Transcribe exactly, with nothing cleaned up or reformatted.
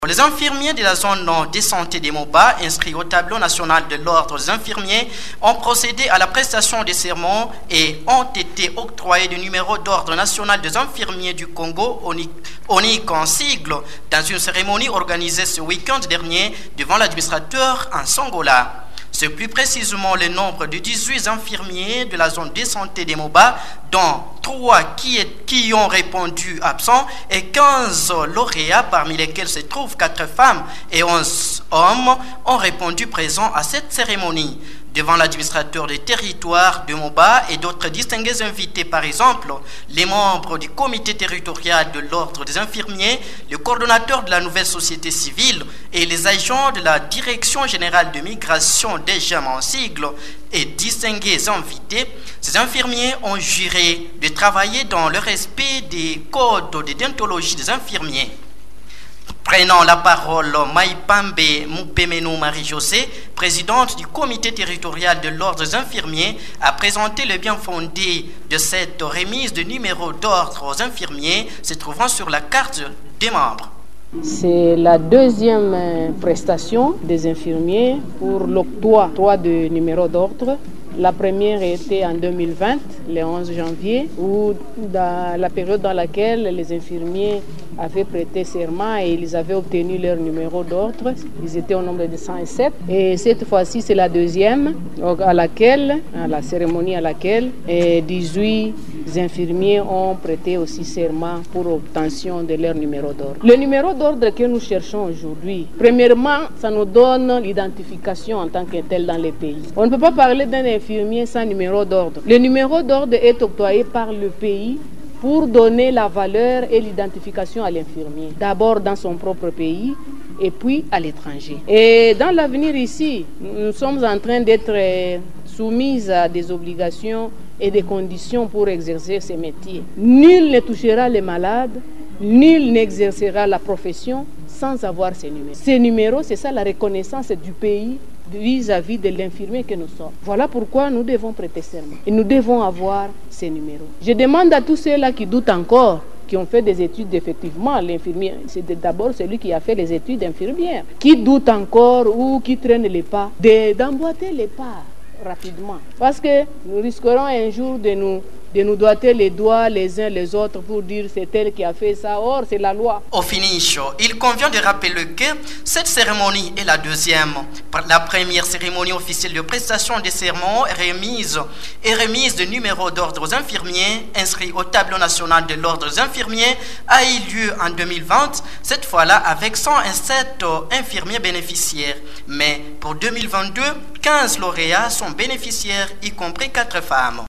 Les infirmiers de la zone de santé des Moba, inscrits au tableau national de l'ordre des infirmiers, ont procédé à la prestation des serments et ont été octroyés du numéro d'ordre national des infirmiers du Congo, O N I C en sigle, dans une cérémonie organisée ce week-end dernier devant l'administrateur en Sangola. C'est plus précisément le nombre de dix-huit infirmiers de la zone de santé des Moba, dont trois qui, est, qui ont répondu absents et quinze lauréats, parmi lesquels se trouvent quatre femmes et onze hommes, ont répondu présents à cette cérémonie. Devant l'administrateur des territoires de Moba et d'autres distingués invités, par exemple, les membres du comité territorial de l'ordre des infirmiers, le coordonnateur de la nouvelle société civile et les agents de la direction générale de migration des G E M en sigle et distingués invités, ces infirmiers ont juré de travailler dans le respect des codes de déontologie des infirmiers. Prenant la parole, Maïpambe Moupemeno Marie-José, présidente du comité territorial de l'ordre des infirmiers, a présenté le bien fondé de cette remise de numéro d'ordre aux infirmiers se trouvant sur la carte des membres. C'est la deuxième prestation des infirmiers pour l'octroi de numéro d'ordre. La première était en deux mille vingt, le onze janvier, où dans la période dans laquelle les infirmiers avaient prêté serment et ils avaient obtenu leur numéro d'ordre. Ils étaient au nombre de cent sept. Et cette fois-ci, c'est la deuxième, à laquelle, à la cérémonie à laquelle dix-huit infirmiers ont prêté aussi serment pour obtention de leur numéro d'ordre. Le numéro d'ordre que nous cherchons aujourd'hui, premièrement, ça nous donne l'identification en tant que tel dans les pays. On ne peut pas parler d'un infirmier sans numéro d'ordre. Le numéro d'ordre est octroyé par le pays pour donner la valeur et l'identification à l'infirmier. D'abord dans son propre pays et puis à l'étranger. Et dans l'avenir ici, nous sommes en train d'être soumis à des obligations et des conditions pour exercer ces métiers. Nul ne touchera les malades, nul n'exercera la profession sans avoir ces numéros. Ces numéros, c'est ça la reconnaissance du pays vis-à-vis de l'infirmier que nous sommes. Voilà pourquoi nous devons prêter serment. Et nous devons avoir ces numéros. Je demande à tous ceux-là qui doutent encore, qui ont fait des études, effectivement, l'infirmier, c'est d'abord celui qui a fait les études d'infirmière, qui doutent encore ou qui traînent les pas, d'emboîter les pas rapidement. Parce que nous risquerons un jour de nous de nous doiter les doigts les uns les autres pour dire c'est elle qui a fait ça, or c'est la loi. Au finish, il convient de rappeler que cette cérémonie est la deuxième. La première cérémonie officielle de prestation des serments remise et remise de numéros d'ordre aux infirmiers inscrits au tableau national de l'ordre des infirmiers a eu lieu en deux mille vingt, cette fois-là avec cent sept infirmiers bénéficiaires. Mais pour deux mille vingt-deux, quinze lauréats sont bénéficiaires, y compris quatre femmes.